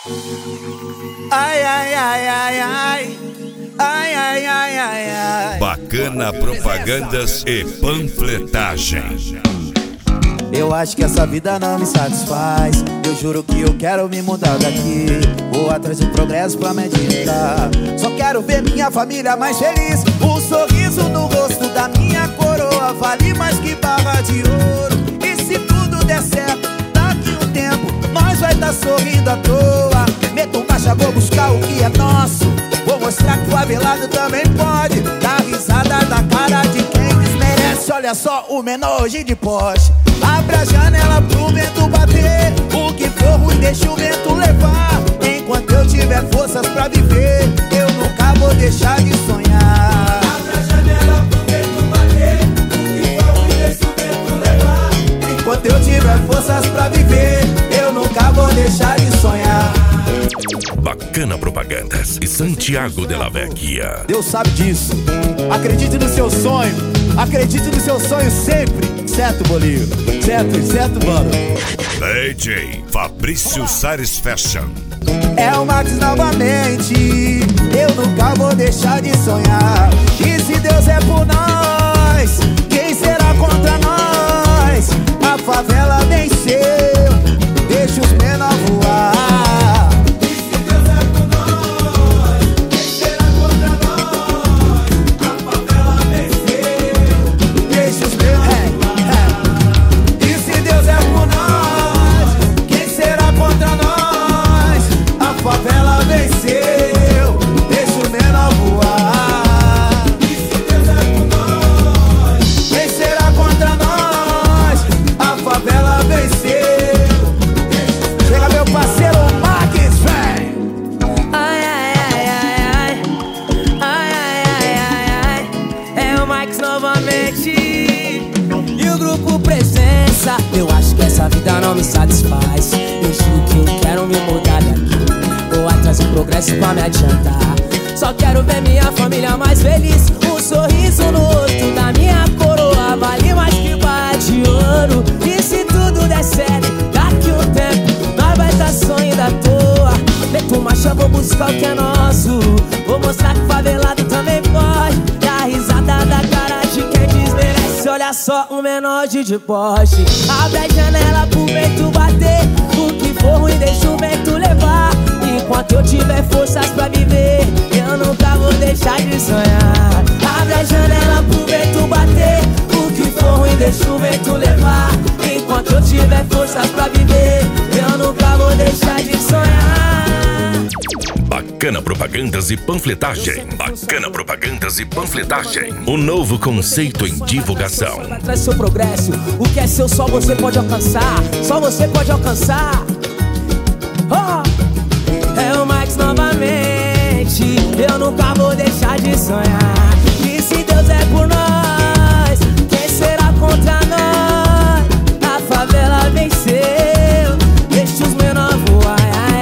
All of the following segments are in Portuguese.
Ai, ai, ai, ai, ai. Ai, ai, ai, ai, ai. Bacana propagandas e panfletagem. Eu acho que essa vida não me satisfaz. Eu juro que eu quero me mudar daqui. Vou atrás de progresso pra meditar. Só quero ver minha família mais feliz. O sorriso no rosto da minha coroa vale mais que barra de ouro. E se tudo der certo, daqui um tempo nós vai tá sorrindo à toa. Meto marcha, vou buscar o que é nosso. Vou mostrar que o favelado também pode dar risada da cara de quem desmerece. Olha só o menor hoje de Porsche. Abre a janela pro vento bater. O que for ruim deixa o vento levar. Enquanto eu tiver forças pra viver, eu nunca vou deixar de sonhar. Abre a janela pro vento bater. O que for ruim deixa o vento levar. Enquanto eu tiver forças pra viver, eu nunca vou deixar de sonhar. Bacana Propagandas e Santiago de la Vecchia. Deus sabe disso. Acredite no seu sonho. Acredite no seu sonho sempre. Certo, Bolinho? Certo, mano. DJ Fabrício Sares Fashion. É o Max novamente. Eu nunca vou deixar de sonhar. E se Deus é por nós, quem será contra nós? A favela venceu, deixa os menores voar. Eu acho que essa vida não me satisfaz. Eu juro que eu quero me mudar daqui. Vou atrás do progresso pra me adiantar. Só quero ver minha família mais feliz. Um sorriso no rosto da minha coroa vale mais que barra de ouro. E se tudo der certo, daqui um tempo nós vai tá sonhando à toa. Meto marcha, vou buscar o que é nosso. Vou mostrar que o favelado também pode dar risada da cara de quem desmerece. Olha só o menor de Porsche. Abre a janela pro vento bater. O que for ruim deixa o vento levar. Enquanto eu tiver forças pra viver, eu nunca vou deixar de sonhar. Abre a janela pro vento bater. O que for ruim deixa o vento levar. Enquanto eu tiver forças pra viver, eu nunca vou deixar de sonhar. Bacana Propagandas e Panfletagem. Bacana Propagandas e Panfletagem. O novo conceito em divulgação. Atrás do seu progresso. O que é seu só você pode alcançar. Só você pode alcançar. Oh! É o Max novamente. Eu nunca vou deixar de sonhar. E se Deus é por nós, quem será contra nós? A favela venceu, deixa os menores voar.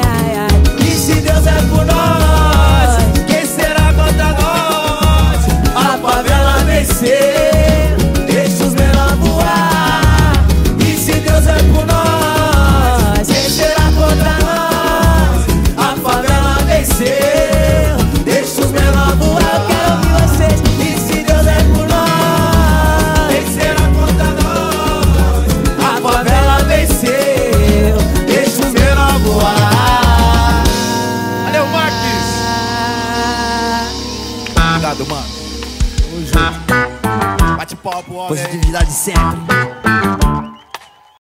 E se Deus é por nós, quem será contra nós? A favela venceu, deixa os menores voar. E se Deus é por nós, quem será contra nós? A favela venceu, deixa os menores voar. Eu quero ouvir vocês. E se Deus é por nós, quem será contra nós? A favela venceu, deixa os menores voar. Valeu, Marques! Obrigado, mano. Bate pau pro homem. Positividade sempre.